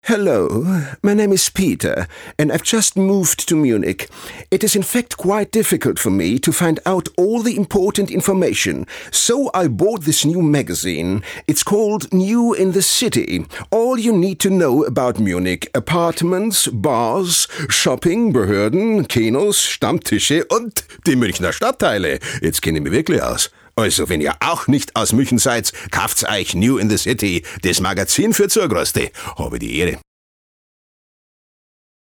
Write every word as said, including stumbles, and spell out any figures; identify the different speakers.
Speaker 1: Hello, my name is Peter, and I've just moved to Munich. It is in fact quite difficult for me to find out all the important information, so I bought this new magazine. It's called New in the City. All you need to know about Munich: Apartments, Bars, Shopping, Behörden, Kinos, Stammtische und die Münchner Stadtteile. Jetzt kenne ich mich wirklich aus. Also, wenn ihr auch nicht aus München seid, kauft's euch New in the City, das Magazin für Zugroste. Habe die Ehre.